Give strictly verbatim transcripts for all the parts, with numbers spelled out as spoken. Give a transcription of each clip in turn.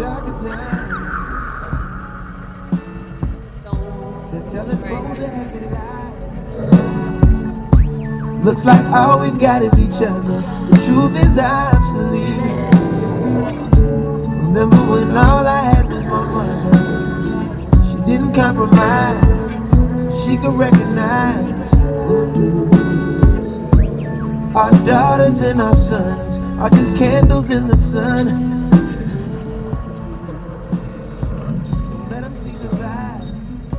darker times. They're telling bold and lies. Looks like all we got is each other. The truth is obsolete. Remember when all I had was my mother? She didn't compromise. She could recognize our daughters and our sons are just candles in the sun. Let them see the vibe.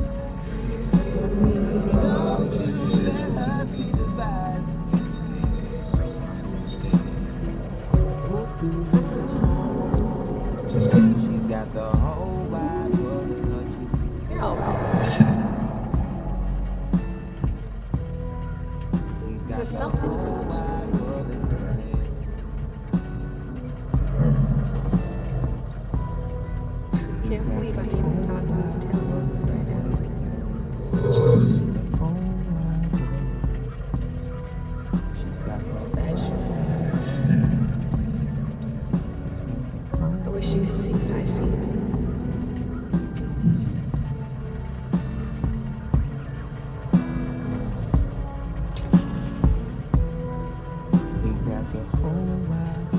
Don't you let her see the vibe. She's got the whole wide world in her juicy face. There's something about you. Can't believe I'm even talking and telling you this right now. It's special. I wish you could see what I see. We got the whole wide